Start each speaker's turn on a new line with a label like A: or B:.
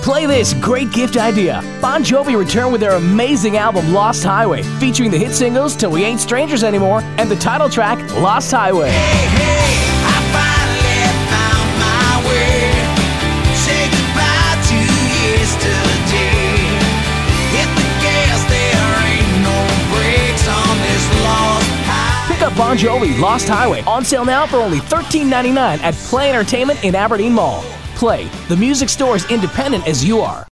A: Play this great gift idea. Bon Jovi returned with their amazing album Lost Highway, featuring the hit singles Till We Ain't Strangers Anymore and the title track Lost Highway.
B: Hey, hey, I finally found my way. Say goodbye to yesterday. Hit the gas, there ain't no brakes on this lost highway.
A: Pick up Bon Jovi Lost Highway, on sale now for only $13.99 at Play Entertainment in Aberdeen Mall. Play, the music store as independent as you are.